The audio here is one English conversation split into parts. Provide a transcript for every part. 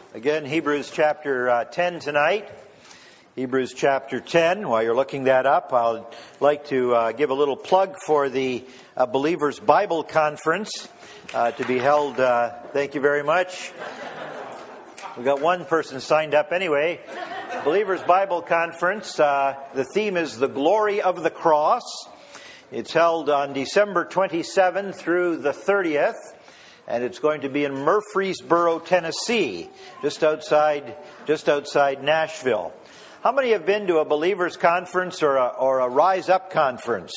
Again, Hebrews chapter 10 tonight. Hebrews chapter 10. While you're looking that up, I'd like to give a little plug for the Believers Bible Conference to be held. Thank you very much. We've got one person signed up anyway. Believers Bible Conference. The theme is the glory of the cross. It's held on December 27th through the 30th. And it's going to be in Murfreesboro, Tennessee, just outside Nashville. How many have been to a Believers Conference or a Rise Up Conference?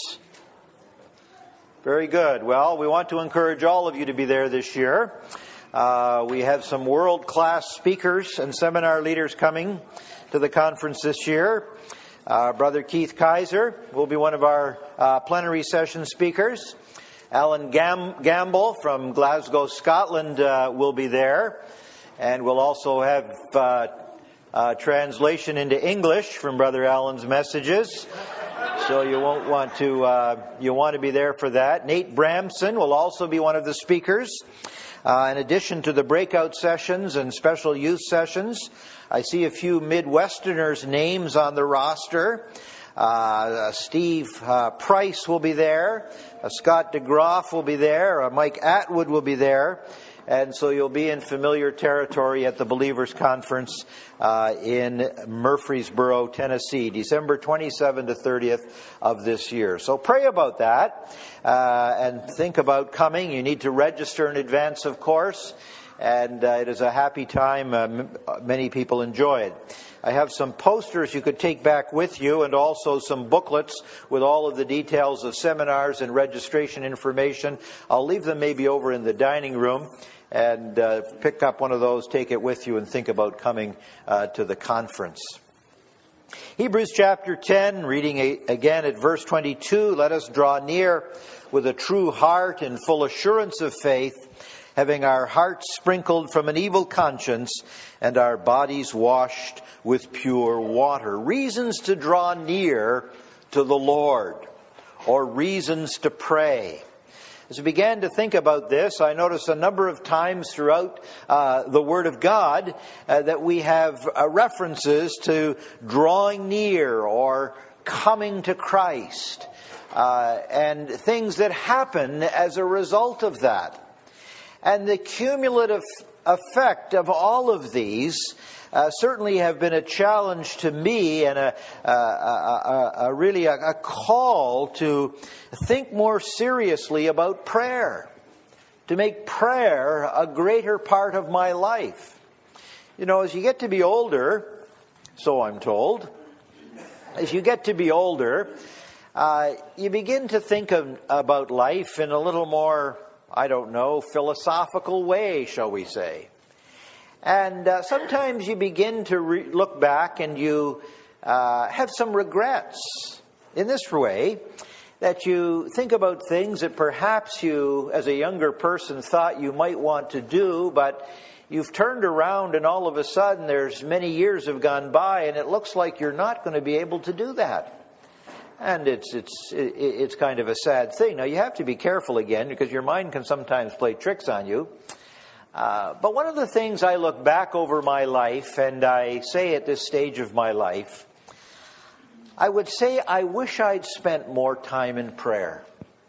Very good. Well, we want to encourage all of you to be there this year. We have some world-class speakers and seminar leaders coming to the conference this year. Brother Keith Kaiser will be one of our plenary session speakers. Alan Gamble from Glasgow, Scotland will be there. And we'll also have translation into English from Brother Alan's messages. So you want to be there for that. Nate Bramson will also be one of the speakers. In addition to the breakout sessions and special youth sessions, I see a few Midwesterners' names on the roster. Steve Price will be there. Scott DeGroff will be there. Mike Atwood will be there. And so you'll be in familiar territory at the Believers Conference in Murfreesboro, Tennessee, December 27th to 30th of this year. So pray about that and think about coming. You need to register in advance, of course. And it is a happy time. Many people enjoy it. I have some posters you could take back with you and also some booklets with all of the details of seminars and registration information. I'll leave them maybe over in the dining room and pick up one of those, take it with you, and think about coming to the conference. Hebrews chapter 10, reading again at verse 22, let us draw near with a true heart and full assurance of faith, having our hearts sprinkled from an evil conscience and our bodies washed with pure water. Reasons to draw near to the Lord, or reasons to pray. As I began to think about this, I noticed a number of times throughout the Word of God that we have references to drawing near or coming to Christ and things that happen as a result of that. And the cumulative effect of all of these certainly have been a challenge to me and really a call to think more seriously about prayer, to make prayer a greater part of my life. You know, as you get to be older, so I'm told, as you get to be older, you begin to think about life in a little more, philosophical way, shall we say. And sometimes you begin to look back and you have some regrets in this way, that you think about things that perhaps you, as a younger person, thought you might want to do, but you've turned around and all of a sudden there's many years have gone by and it looks like you're not going to be able to do that. And it's kind of a sad thing. Now, you have to be careful again because your mind can sometimes play tricks on you. But one of the things I look back over my life, and I say at this stage of my life, I would say I wish I'd spent more time in prayer.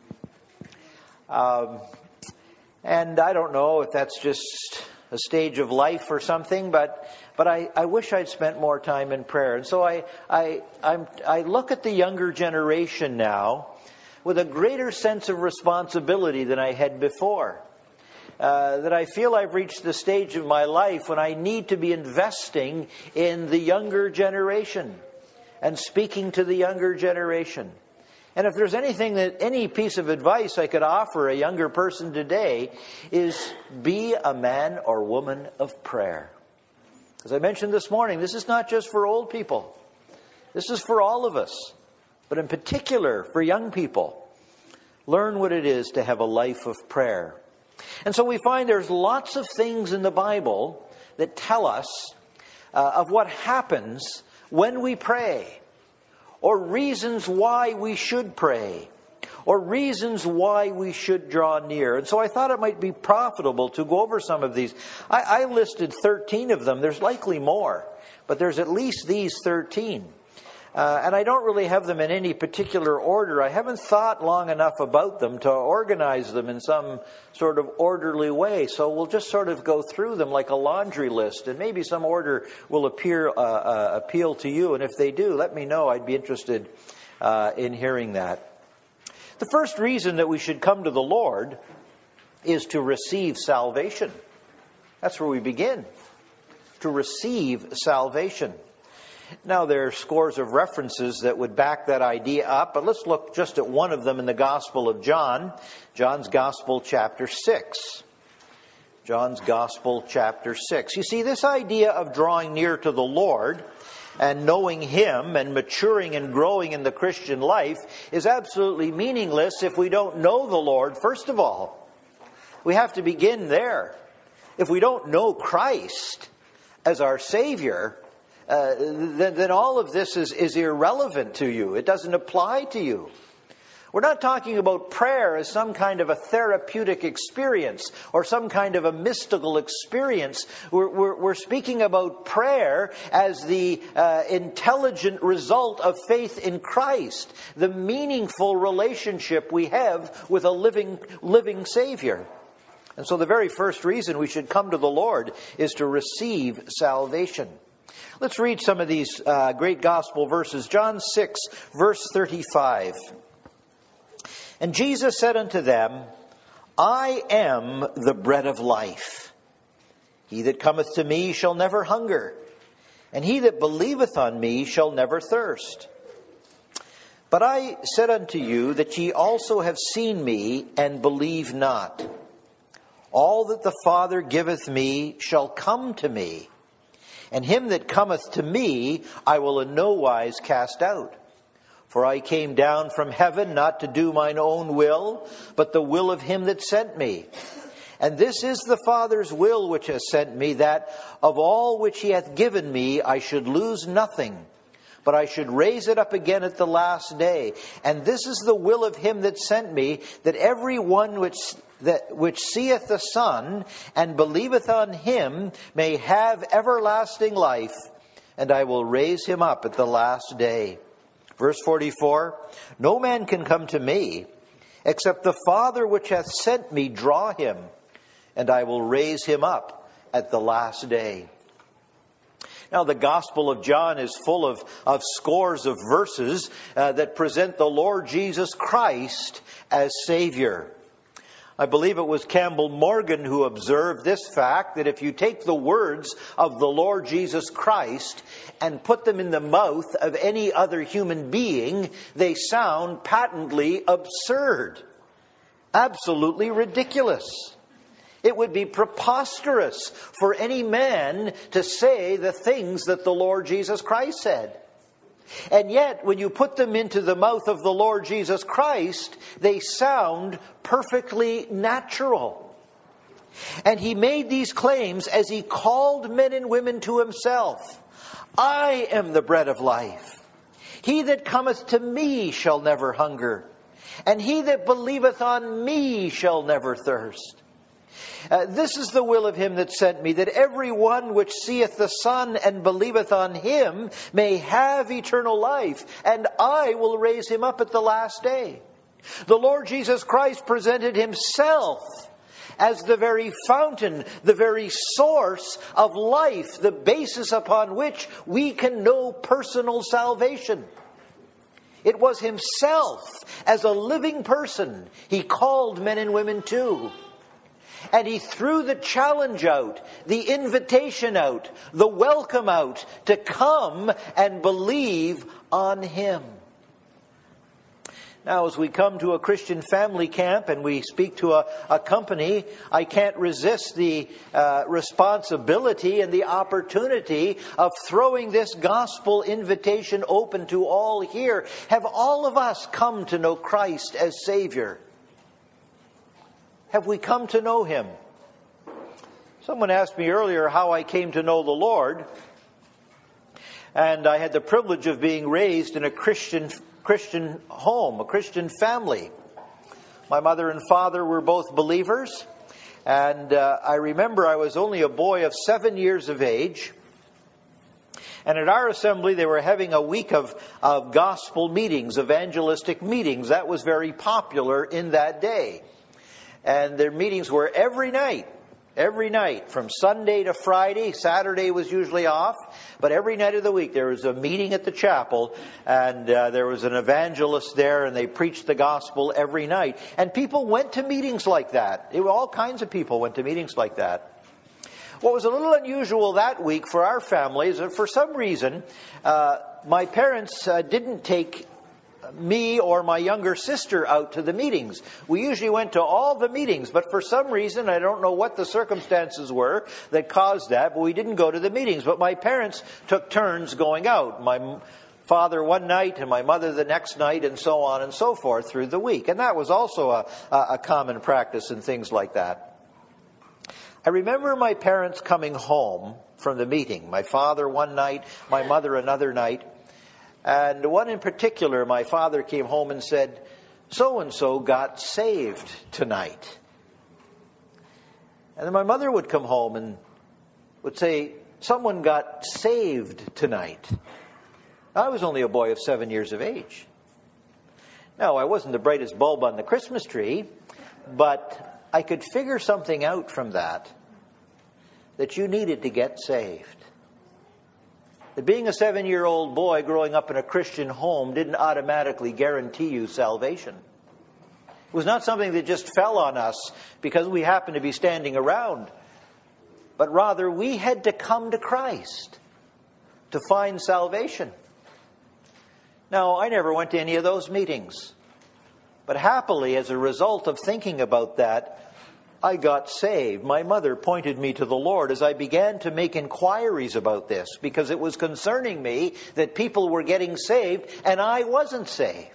And I don't know if that's just a stage of life or something, but I wish I'd spent more time in prayer. And so I look at the younger generation now with a greater sense of responsibility than I had before. That I feel I've reached the stage of my life when I need to be investing in the younger generation and speaking to the younger generation. And if there's any piece of advice I could offer a younger person today is be a man or woman of prayer. As I mentioned this morning, this is not just for old people. This is for all of us, but in particular for young people. Learn what it is to have a life of prayer. And so we find there's lots of things in the Bible that tell us of what happens when we pray, or reasons why we should pray, or reasons why we should draw near. And so I thought it might be profitable to go over some of these. I listed 13 of them. There's likely more, but there's at least these 13. And I don't really have them in any particular order. I haven't thought long enough about them to organize them in some sort of orderly way. So we'll just sort of go through them like a laundry list, and maybe some order will appeal to you. And if they do, let me know. I'd be interested in hearing that. The first reason that we should come to the Lord is to receive salvation. That's where we begin. To receive salvation. Now, there are scores of references that would back that idea up, but let's look just at one of them in the Gospel of John. John's Gospel, chapter 6. John's Gospel, chapter 6. You see, this idea of drawing near to the Lord and knowing Him and maturing and growing in the Christian life is absolutely meaningless if we don't know the Lord, first of all. We have to begin there. If we don't know Christ as our Savior, then all of this is irrelevant to you. It doesn't apply to you. We're not talking about prayer as some kind of a therapeutic experience or some kind of a mystical experience. We're speaking about prayer as the intelligent result of faith in Christ, the meaningful relationship we have with a living Savior. And so the very first reason we should come to the Lord is to receive salvation. Let's read some of these great gospel verses. John 6, verse 35. And Jesus said unto them, I am the bread of life. He that cometh to me shall never hunger, and he that believeth on me shall never thirst. But I said unto you that ye also have seen me, and believe not. All that the Father giveth me shall come to me, and him that cometh to me I will in no wise cast out. For I came down from heaven not to do mine own will, but the will of him that sent me. And this is the Father's will which has sent me, that of all which he hath given me I should lose nothing, but I should raise it up again at the last day. And this is the will of him that sent me, that every one which seeth the Son and believeth on him may have everlasting life, and I will raise him up at the last day. Verse 44, no man can come to me, except the Father which hath sent me draw him, and I will raise him up at the last day. Now, the Gospel of John is full of scores of verses that present the Lord Jesus Christ as Savior. I believe it was Campbell Morgan who observed this fact, that if you take the words of the Lord Jesus Christ and put them in the mouth of any other human being, they sound patently absurd, absolutely ridiculous. It would be preposterous for any man to say the things that the Lord Jesus Christ said. And yet, when you put them into the mouth of the Lord Jesus Christ, they sound perfectly natural. And he made these claims as he called men and women to himself. I am the bread of life. He that cometh to me shall never hunger, and he that believeth on me shall never thirst. This is the will of him that sent me, that every one which seeth the Son and believeth on him may have eternal life, and I will raise him up at the last day. The Lord Jesus Christ presented himself as the very fountain, the very source of life, the basis upon which we can know personal salvation. It was himself, as a living person, he called men and women to. And he threw the challenge out, the invitation out, the welcome out to come and believe on him. Now, as we come to a Christian family camp and we speak to a company, I can't resist the responsibility and the opportunity of throwing this gospel invitation open to all here. Have all of us come to know Christ as Savior? Have we come to know him? Someone asked me earlier how I came to know the Lord. And I had the privilege of being raised in a Christian home, a Christian family. My mother and father were both believers. And I remember I was only a boy of 7 years of age. And at our assembly, they were having a week of gospel meetings, evangelistic meetings. That was very popular in that day. And their meetings were every night, from Sunday to Friday. Saturday was usually off. But every night of the week, there was a meeting at the chapel. And there was an evangelist there, and they preached the gospel every night. And people went to meetings like that. All kinds of people went to meetings like that. What was a little unusual that week for our family is that for some reason, my parents didn't take me or my younger sister out to the meetings. We usually went to all the meetings, but for some reason, I don't know what the circumstances were that caused that, but we didn't go to the meetings. But my parents took turns going out. My father one night and my mother the next night, and so on and so forth through the week. And that was also a common practice and things like that. I remember my parents coming home from the meeting. My father one night, my mother another night. And one in particular, my father came home and said, "So-and-so got saved tonight." And then my mother would come home and would say, "Someone got saved tonight." I was only a boy of 7 years of age. Now, I wasn't the brightest bulb on the Christmas tree, but I could figure something out from that you needed to get saved. That being a 7-year-old boy growing up in a Christian home didn't automatically guarantee you salvation. It was not something that just fell on us because we happened to be standing around, but rather we had to come to Christ to find salvation. Now, I never went to any of those meetings, but happily, as a result of thinking about that, I got saved. My mother pointed me to the Lord as I began to make inquiries about this, because it was concerning me that people were getting saved and I wasn't saved.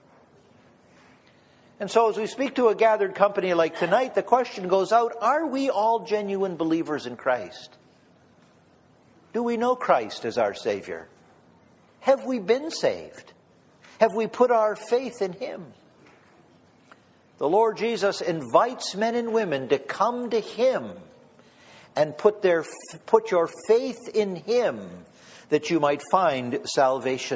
And so as we speak to a gathered company like tonight, the question goes out, are we all genuine believers in Christ? Do we know Christ as our Savior? Have we been saved? Have we put our faith in Him? The Lord Jesus invites men and women to come to Him and put your faith in Him that you might find salvation.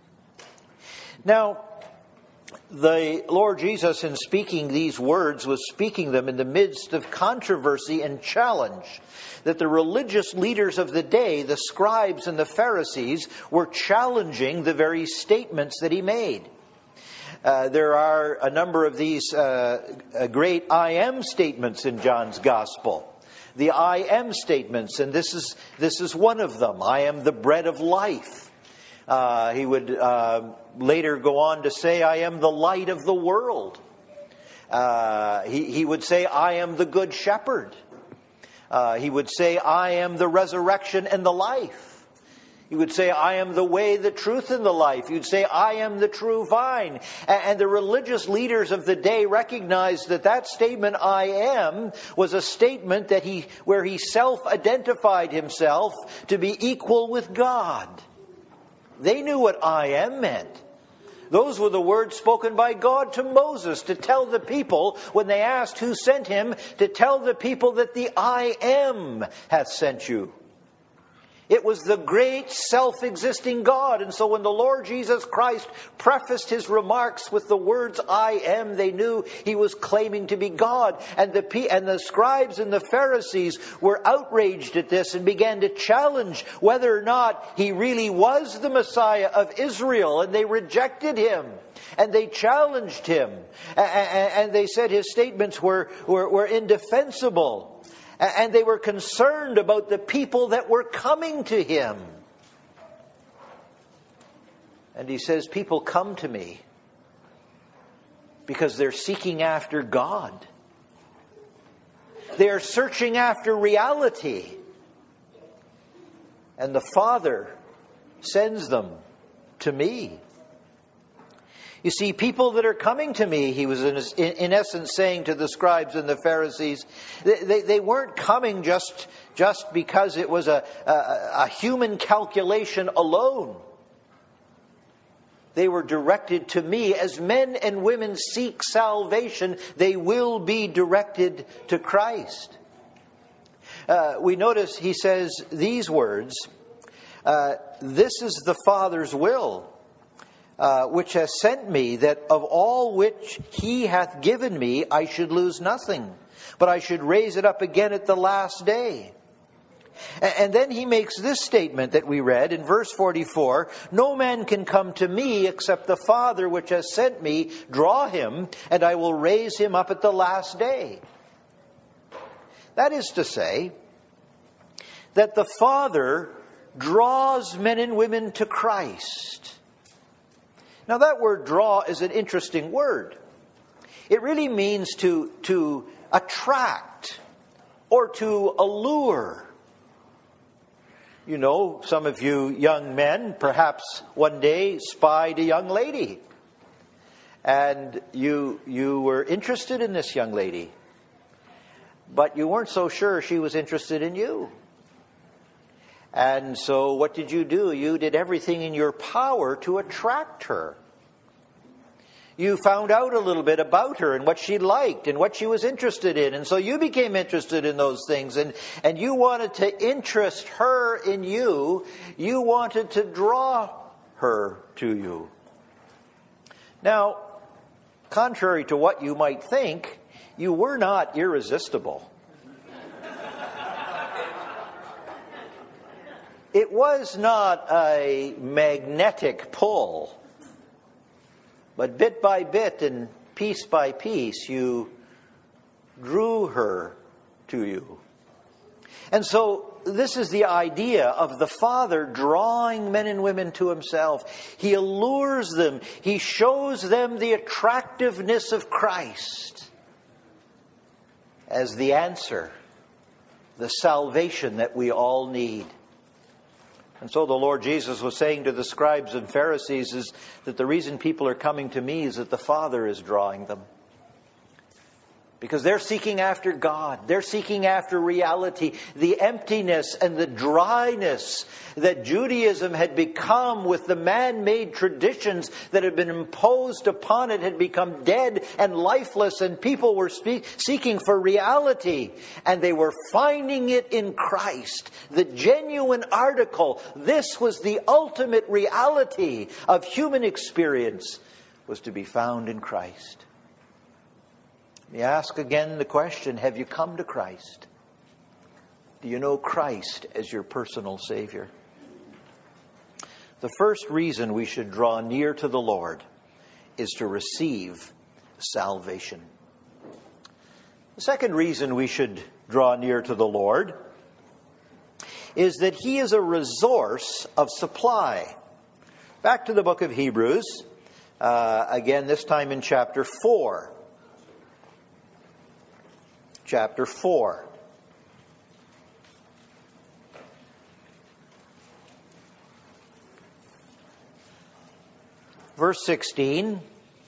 Now, the Lord Jesus, in speaking these words, was speaking them in the midst of controversy and challenge that the religious leaders of the day, the scribes and the Pharisees, were challenging the very statements that He made. There are a number of these great I am statements in John's Gospel. The I am statements, and this is one of them. I am the bread of life. He would later go on to say, I am the light of the world. He would say, I am the good shepherd. He would say, I am the resurrection and the life. He would say, I am the way, the truth, and the life. He would say, I am the true vine. And the religious leaders of the day recognized that statement, I am, was a statement where he self-identified himself to be equal with God. They knew what I am meant. Those were the words spoken by God to Moses to tell the people, when they asked who sent him, to tell the people that the I am hath sent you. It was the great self-existing God. And so when the Lord Jesus Christ prefaced His remarks with the words, I am, they knew He was claiming to be God. And the scribes and the Pharisees were outraged at this and began to challenge whether or not He really was the Messiah of Israel. And they rejected Him. And they challenged Him. And they said His statements were indefensible. And they were concerned about the people that were coming to Him. And He says, people come to me because they're seeking after God. They are searching after reality. And the Father sends them to me. You see, people that are coming to me, He was in essence saying to the scribes and the Pharisees, they weren't coming just because it was a human calculation alone. They were directed to me. As men and women seek salvation, they will be directed to Christ. We notice he says these words, this is the Father's will, which has sent me, that of all which he hath given me, I should lose nothing, but I should raise it up again at the last day. And then he makes this statement that we read in verse 44, no man can come to me except the Father which has sent me draw him, and I will raise him up at the last day. That is to say, that the Father draws men and women to Christ. Now that word draw is an interesting word. It really means to attract or to allure. You know, some of you young men perhaps one day spied a young lady. And you were interested in this young lady. But you weren't so sure she was interested in you. And so what did? You did everything in your power to attract her. You found out a little bit about her and what she liked and what she was interested in. And so you became interested in those things. And you wanted to interest her in you. You wanted to draw her to you. Now, contrary to what you might think, you were not irresistible. It was not a magnetic pull. But bit by bit and piece by piece, you drew her to you. And so this is the idea of the Father drawing men and women to himself. He allures them. He shows them the attractiveness of Christ as the answer, the salvation that we all need. And so the Lord Jesus was saying to the scribes and Pharisees is that the reason people are coming to me is that the Father is drawing them. Because they're seeking after God. They're seeking after reality. The emptiness and the dryness that Judaism had become with the man-made traditions that had been imposed upon it had become dead and lifeless. And people were seeking for reality. And they were finding it in Christ. The genuine article. This was the ultimate reality of human experience, was to be found in Christ. We ask again the question, have you come to Christ? Do you know Christ as your personal Savior? The first reason we should draw near to the Lord is to receive salvation. The second reason we should draw near to the Lord is that He is a resource of supply. Back to the book of Hebrews, again this time in chapter 4. Chapter 4. Verse 16.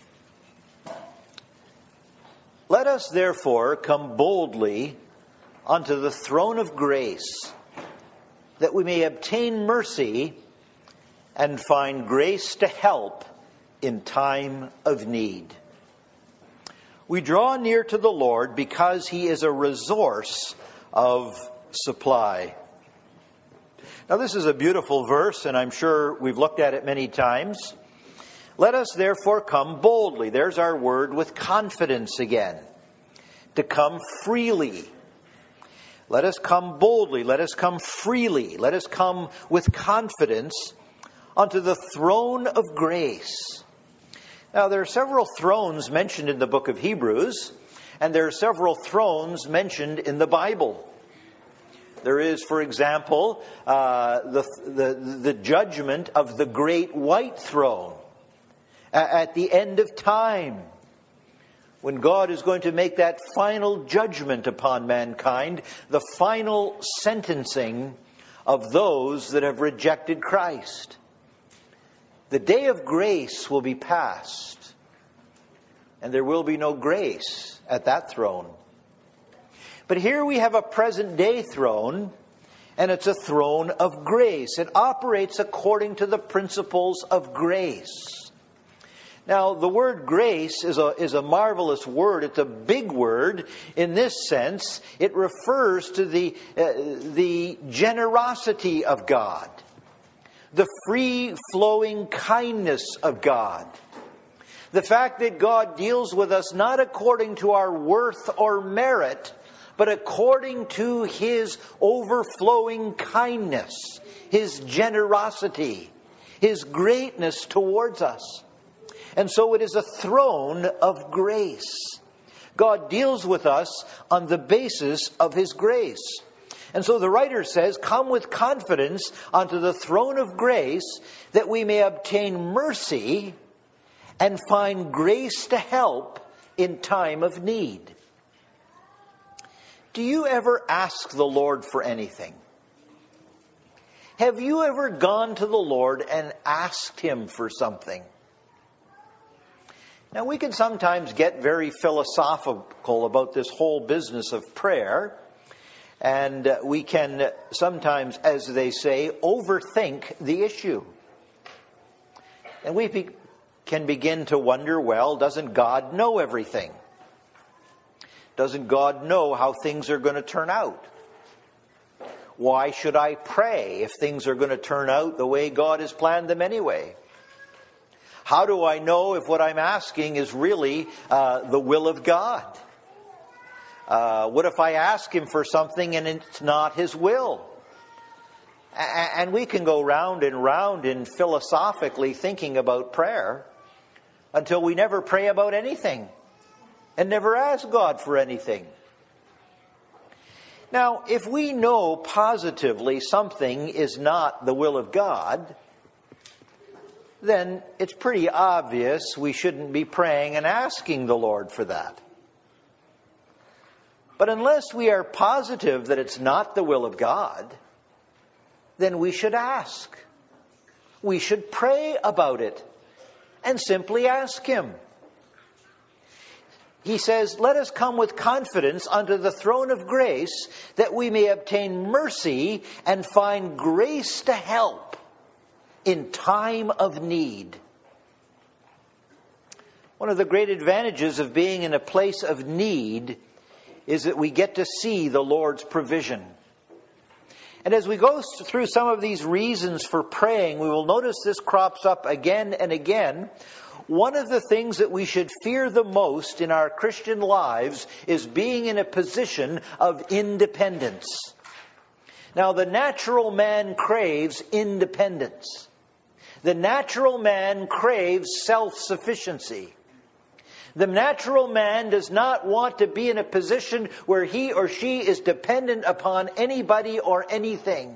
Let us therefore come boldly unto the throne of grace, that we may obtain mercy and find grace to help in time of need. We draw near to the Lord because He is a resource of supply. Now this is a beautiful verse, and I'm sure we've looked at it many times. Let us therefore come boldly. There's our word with confidence again. To come freely. Let us come boldly. Let us come freely. Let us come with confidence unto the throne of grace. Now, there are several thrones mentioned in the book of Hebrews, and there are several thrones mentioned in the Bible. There is, for example, the judgment of the great white throne at the end of time, when God is going to make that final judgment upon mankind, the final sentencing of those that have rejected Christ. The day of grace will be past, and there will be no grace at that throne. But here we have a present day throne, and it's a throne of grace. It operates according to the principles of grace. Now, the word grace is a marvelous word. It's a big word in this sense. It refers to the generosity of God, the free-flowing kindness of God, the fact that God deals with us not according to our worth or merit, but according to His overflowing kindness, His generosity, His greatness towards us. And so it is a throne of grace. God deals with us on the basis of His grace. And so the writer says, "Come with confidence unto the throne of grace, that we may obtain mercy and find grace to help in time of need." Do you ever ask the Lord for anything? Have you ever gone to the Lord and asked Him for something? Now, we can sometimes get very philosophical about this whole business of prayer. And we can sometimes, as they say, overthink the issue. And we can begin to wonder, well, doesn't God know everything? Doesn't God know how things are going to turn out? Why should I pray if things are going to turn out the way God has planned them anyway? How do I know if what I'm asking is really the will of God? What if I ask Him for something and it's not His will? And we can go round and round in philosophically thinking about prayer until we never pray about anything and never ask God for anything. Now, if we know positively something is not the will of God, then it's pretty obvious we shouldn't be praying and asking the Lord for that. But unless we are positive that it's not the will of God, then we should ask. We should pray about it and simply ask Him. He says, "Let us come with confidence unto the throne of grace, that we may obtain mercy and find grace to help in time of need." One of the great advantages of being in a place of need is that we get to see the Lord's provision. And as we go through some of these reasons for praying, we will notice this crops up again and again. One of the things that we should fear the most in our Christian lives is being in a position of independence. Now, the natural man craves independence. The natural man craves self-sufficiency. The natural man does not want to be in a position where he or she is dependent upon anybody or anything.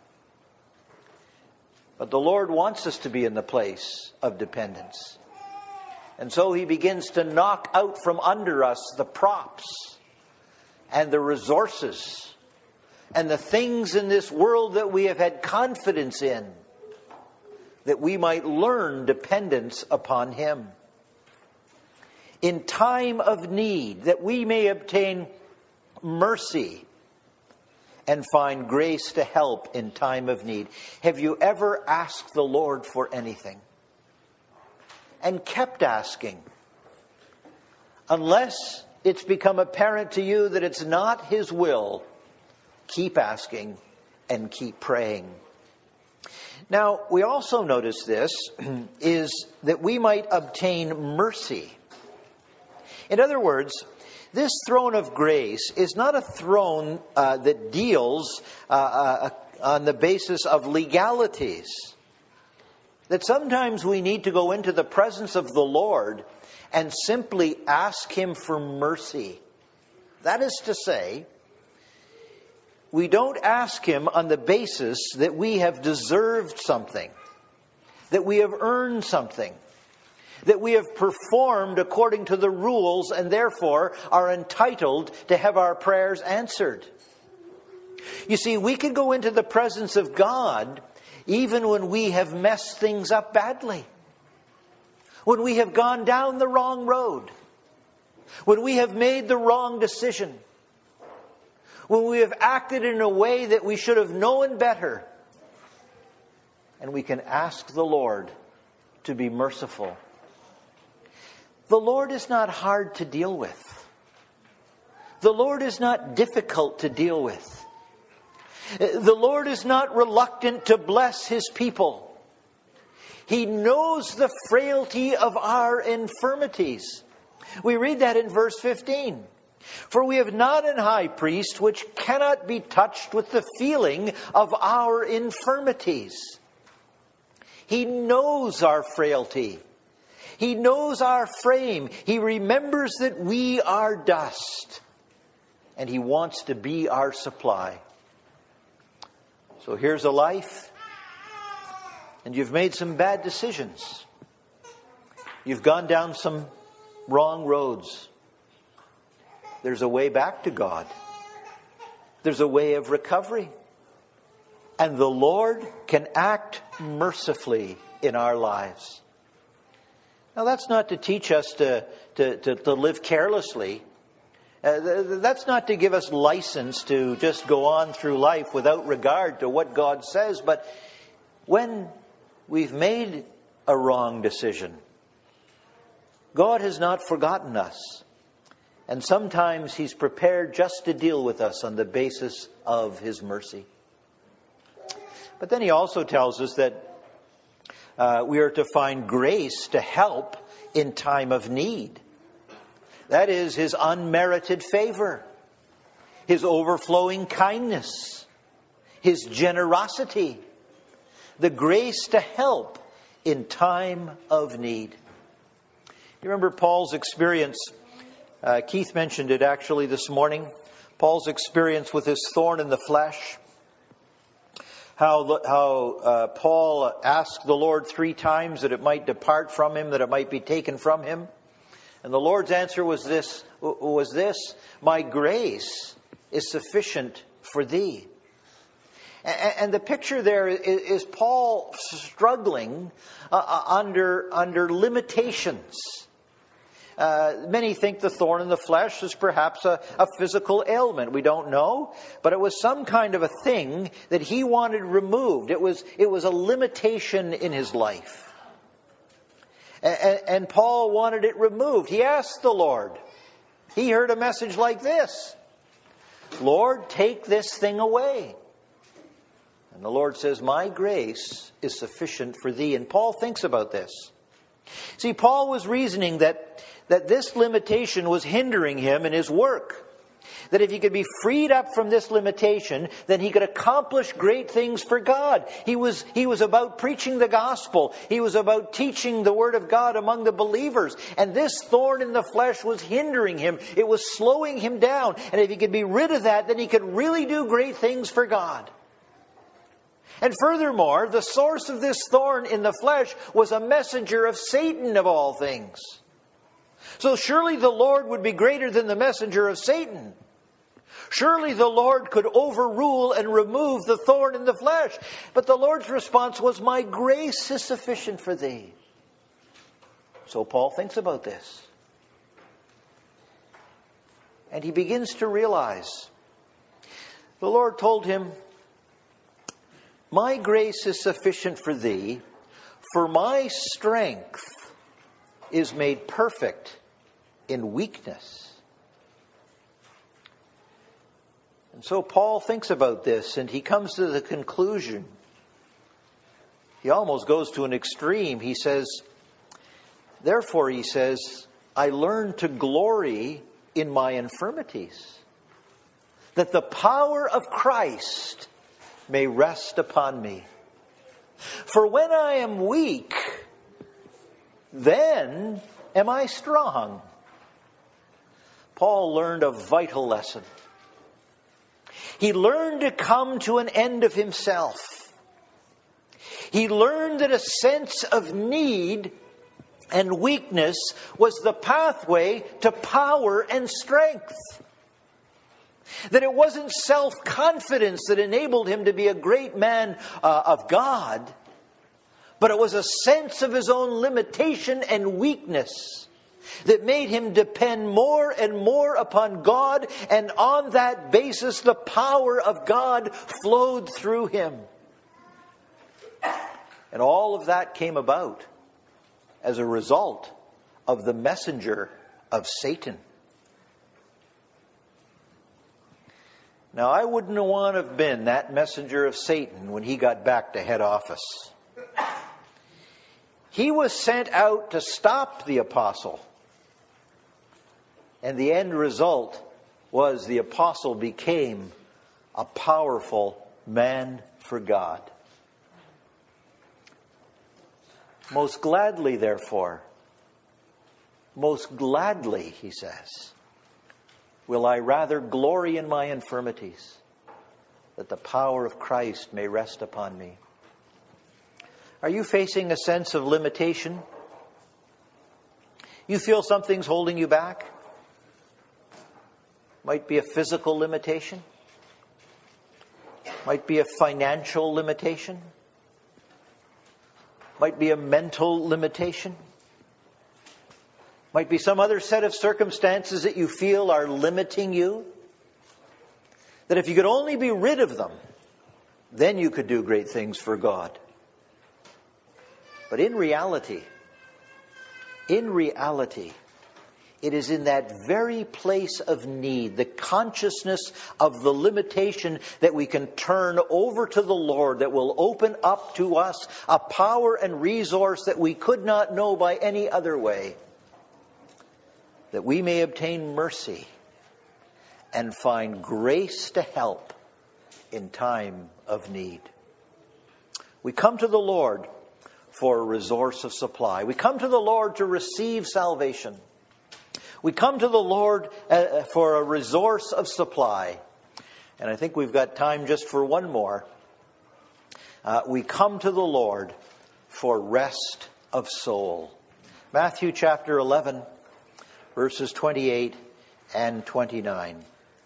But the Lord wants us to be in the place of dependence. And so He begins to knock out from under us the props and the resources and the things in this world that we have had confidence in, that we might learn dependence upon Him. In time of need, that we may obtain mercy and find grace to help in time of need. Have you ever asked the Lord for anything and kept asking? Unless it's become apparent to you that it's not His will, keep asking and keep praying. Now, we also notice this, is that we might obtain mercy. In other words, this throne of grace is not a throne that deals on the basis of legalities. That sometimes we need to go into the presence of the Lord and simply ask Him for mercy. That is to say, we don't ask Him on the basis that we have deserved something, that we have earned something, that we have performed according to the rules and therefore are entitled to have our prayers answered. You see, we can go into the presence of God even when we have messed things up badly, when we have gone down the wrong road, when we have made the wrong decision, when we have acted in a way that we should have known better. And we can ask the Lord to be merciful the Lord is not hard to deal with. The Lord is not difficult to deal with. The Lord is not reluctant to bless His people. He knows the frailty of our infirmities. We read that in verse 15. For we have not an high priest which cannot be touched with the feeling of our infirmities. He knows our frailty. He knows our frame. He remembers that we are dust. And He wants to be our supply. So here's a life. And you've made some bad decisions. You've gone down some wrong roads. There's a way back to God. There's a way of recovery. And the Lord can act mercifully in our lives. Now that's not to teach us to live carelessly. That's not to give us license to just go on through life without regard to what God says. But when we've made a wrong decision, God has not forgotten us. And sometimes He's prepared just to deal with us on the basis of His mercy. But then He also tells us that we are to find grace to help in time of need. That is His unmerited favor, His overflowing kindness, His generosity, the grace to help in time of need. You remember Paul's experience? Keith mentioned it actually this morning. Paul's experience with his thorn in the flesh. How Paul asked the Lord 3 times that it might depart from him, that it might be taken from him. And the Lord's answer was this, my grace is sufficient for thee. And the picture there is Paul struggling under limitations. Many think the thorn in the flesh is perhaps a physical ailment. We don't know. But it was some kind of a thing that he wanted removed. It was a limitation in his life. And Paul wanted it removed. He asked the Lord. He heard a message like this. Lord, take this thing away. And the Lord says, my grace is sufficient for thee. And Paul thinks about this. See, Paul was reasoning that this limitation was hindering him in his work. That if he could be freed up from this limitation, then he could accomplish great things for God. He was about preaching the gospel. He was about teaching the word of God among the believers. And this thorn in the flesh was hindering him. It was slowing him down. And if he could be rid of that, then he could really do great things for God. And furthermore, the source of this thorn in the flesh was a messenger of Satan of all things. So surely the Lord would be greater than the messenger of Satan. Surely the Lord could overrule and remove the thorn in the flesh. But the Lord's response was, my grace is sufficient for thee. So Paul thinks about this. And he begins to realize. The Lord told him, my grace is sufficient for thee, for my strength is made perfect in weakness. And so Paul thinks about this and he comes to the conclusion. He almost goes to an extreme. He says, therefore, he says, I learned to glory in my infirmities, that the power of Christ may rest upon me. For when I am weak, then am I strong. Paul learned a vital lesson. He learned to come to an end of himself. He learned that a sense of need and weakness was the pathway to power and strength. That it wasn't self-confidence that enabled him to be a great man of God, but it was a sense of his own limitation and weakness that made him depend more and more upon God, and on that basis the power of God flowed through him. And all of that came about as a result of the messenger of Satan. Now, I wouldn't want to have been that messenger of Satan when he got back to head office. He was sent out to stop the apostle. And the end result was the apostle became a powerful man for God. Most gladly, therefore, most gladly, he says, will I rather glory in my infirmities, that the power of Christ may rest upon me. Are you facing a sense of limitation? You feel something's holding you back? Might be a physical limitation. Might be a financial limitation. Might be a mental limitation. Might be some other set of circumstances that you feel are limiting you. That if you could only be rid of them, then you could do great things for God. But in reality, it is in that very place of need, the consciousness of the limitation, that we can turn over to the Lord, that will open up to us a power and resource that we could not know by any other way, that we may obtain mercy and find grace to help in time of need. We come to the Lord for a resource of supply. We come to the Lord to receive salvation. We come to the Lord for a resource of supply. And I think we've got time just for one more. We come to the Lord for rest of soul. Matthew chapter 11, verses 28 and 29.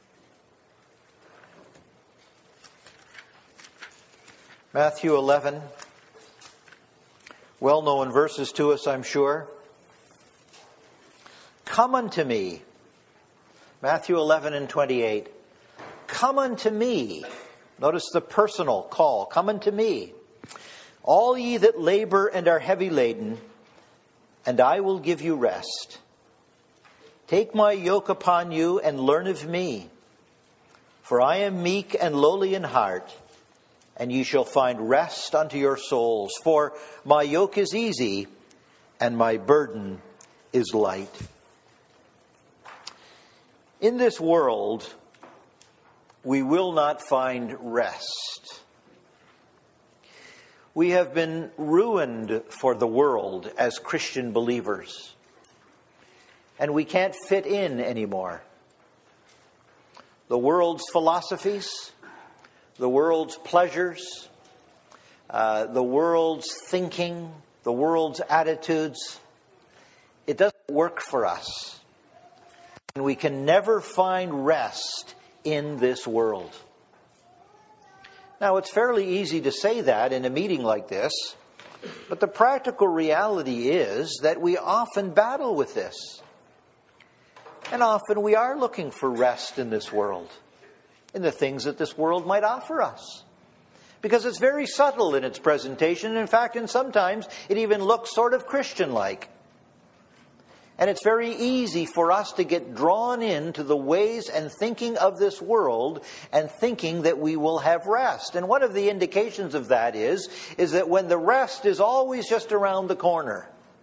Matthew 11, well-known verses to us, I'm sure. Come unto me. Matthew 11 and 28. Come unto me. Notice the personal call. Come unto me. All ye that labor and are heavy laden, and I will give you rest. Take my yoke upon you and learn of me. For I am meek and lowly in heart, and ye shall find rest unto your souls. For my yoke is easy, and my burden is light. In this world, we will not find rest. We have been ruined for the world as Christian believers. And we can't fit in anymore. The world's philosophies, the world's pleasures, the world's thinking, the world's attitudes, it doesn't work for us. And we can never find rest in this world. Now, it's fairly easy to say that in a meeting like this, but the practical reality is that we often battle with this. And often we are looking for rest in this world, in the things that this world might offer us. Because it's very subtle in its presentation. In fact, and sometimes it even looks sort of Christian-like. And it's very easy for us to get drawn into the ways and thinking of this world and thinking that we will have rest. And one of the indications of that is that when the rest is always just around the corner.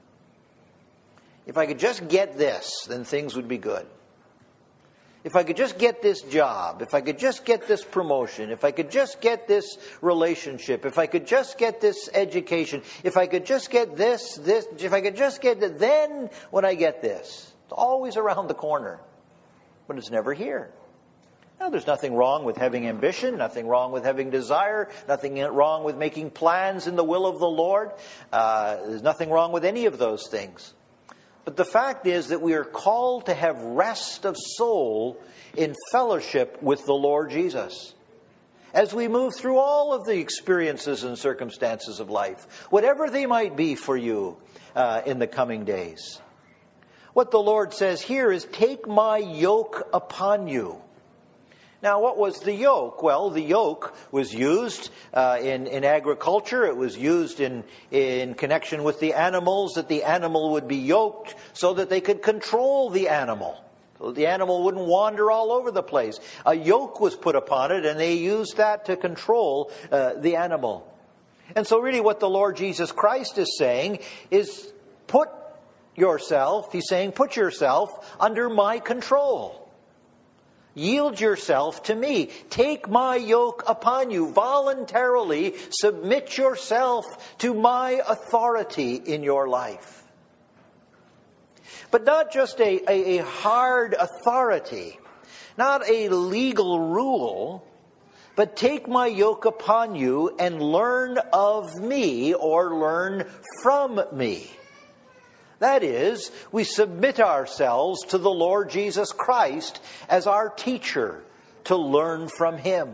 If I could just get this, then things would be good. If I could just get this job, if I could just get this promotion, if I could just get this relationship, if I could just get this education, if I could just get this, if I could just get it, then when I get this. It's always around the corner, but it's never here. Now, there's nothing wrong with having ambition, nothing wrong with having desire, nothing wrong with making plans in the will of the Lord. There's nothing wrong with any of those things. But the fact is that we are called to have rest of soul in fellowship with the Lord Jesus. As we move through all of the experiences and circumstances of life, whatever they might be for you in the coming days. What the Lord says here is, take my yoke upon you. Now, what was the yoke? Well, the yoke was used in agriculture. It was used in connection with the animals, that the animal would be yoked so that they could control the animal. So the animal wouldn't wander all over the place. A yoke was put upon it, and they used that to control the animal. And so really what the Lord Jesus Christ is saying is put yourself under my control. Yield yourself to me. Take my yoke upon you. Voluntarily submit yourself to my authority in your life. But not just a hard authority, not a legal rule, but take my yoke upon you and learn of me, or learn from me. That is, we submit ourselves to the Lord Jesus Christ as our teacher to learn from Him.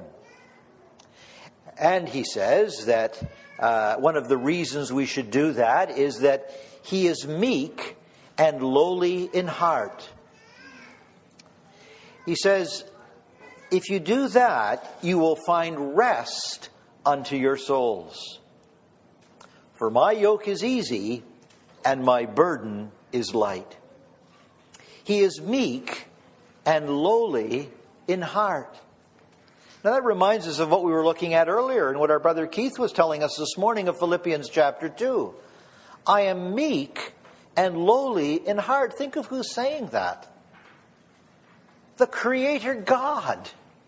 And he says that one of the reasons we should do that is that He is meek and lowly in heart. He says, if you do that, you will find rest unto your souls. For my yoke is easy, and my burden is light. He is meek and lowly in heart. Now that reminds us of what we were looking at earlier and what our brother Keith was telling us this morning of Philippians chapter 2. I am meek and lowly in heart. Think of who's saying that. The Creator God.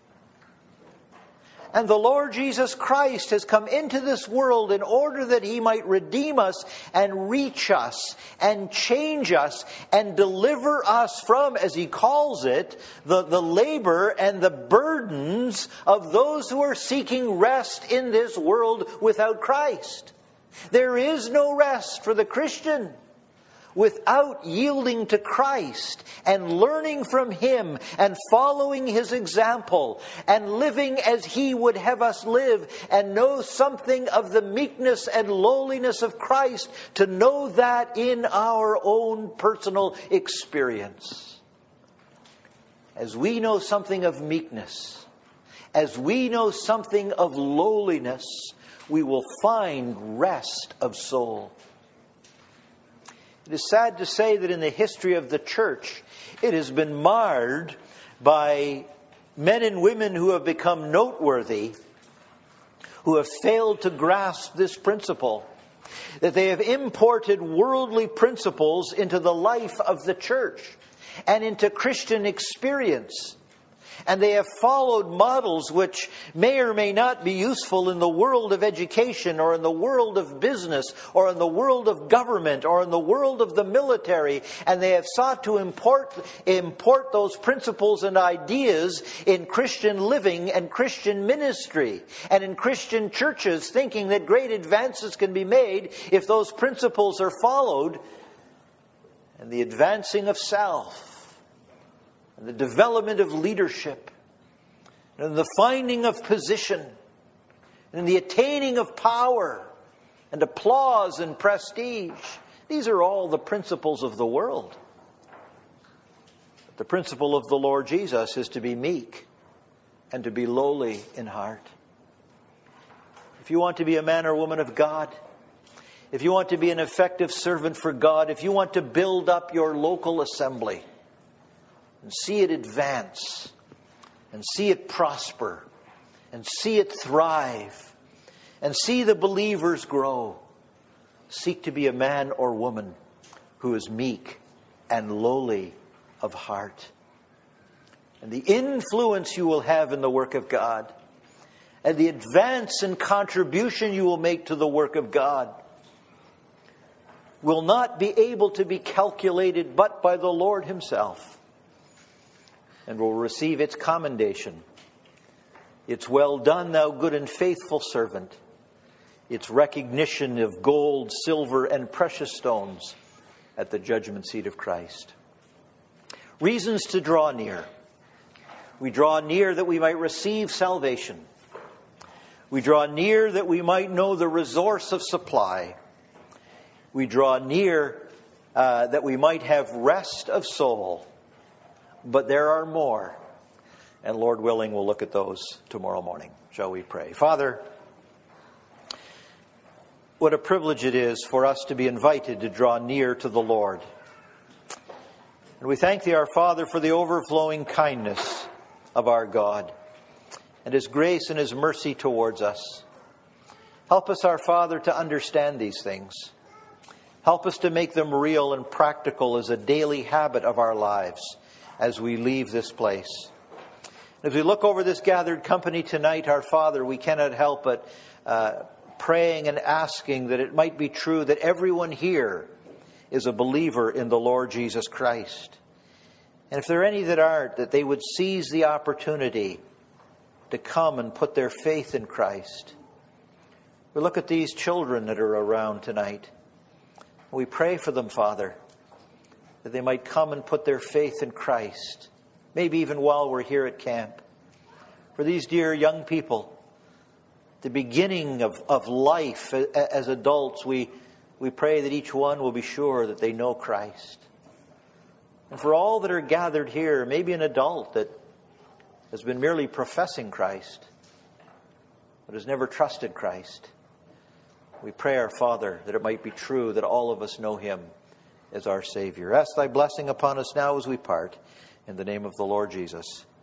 And the Lord Jesus Christ has come into this world in order that He might redeem us and reach us and change us and deliver us from, as He calls it, the labor and the burdens of those who are seeking rest in this world without Christ. There is no rest for the Christian without yielding to Christ and learning from Him and following His example and living as He would have us live, and know something of the meekness and lowliness of Christ, to know that in our own personal experience. As we know something of meekness, as we know something of lowliness, we will find rest of soul. It is sad to say that in the history of the church, it has been marred by men and women who have become noteworthy, who have failed to grasp this principle, that they have imported worldly principles into the life of the church and into Christian experience. And they have followed models which may or may not be useful in the world of education, or in the world of business, or in the world of government, or in the world of the military. And they have sought to import those principles and ideas in Christian living and Christian ministry and in Christian churches, thinking that great advances can be made if those principles are followed. And the advancing of self, and the development of leadership, and the finding of position, and the attaining of power, and applause and prestige. These are all the principles of the world. But the principle of the Lord Jesus is to be meek and to be lowly in heart. If you want to be a man or woman of God, if you want to be an effective servant for God, if you want to build up your local assembly, and see it advance, and see it prosper, and see it thrive, and see the believers grow, seek to be a man or woman who is meek and lowly of heart. And the influence you will have in the work of God, and the advance and contribution you will make to the work of God, will not be able to be calculated but by the Lord Himself, and will receive its commendation. It's well done, thou good and faithful servant. Its recognition of gold, silver, and precious stones at the judgment seat of Christ. Reasons to draw near. We draw near that we might receive salvation. We draw near that we might know the resource of supply. We draw near that we might have rest of soul. But there are more. And Lord willing, we'll look at those tomorrow morning. Shall we pray? Father, what a privilege it is for us to be invited to draw near to the Lord. And we thank Thee, our Father, for the overflowing kindness of our God and His grace and His mercy towards us. Help us, our Father, to understand these things. Help us to make them real and practical as a daily habit of our lives as we leave this place. As we look over this gathered company tonight, our Father, we cannot help but praying and asking that it might be true that everyone here is a believer in the Lord Jesus Christ. And if there are any that aren't, that they would seize the opportunity to come and put their faith in Christ. We look at these children that are around tonight. We pray for them, Father, that they might come and put their faith in Christ, maybe even while we're here at camp. For these dear young people, the beginning of life as adults, we pray that each one will be sure that they know Christ. And for all that are gathered here, maybe an adult that has been merely professing Christ, but has never trusted Christ, we pray, our Father, that it might be true that all of us know Him as our Savior. Ask Thy blessing upon us now as we part. In the name of the Lord Jesus.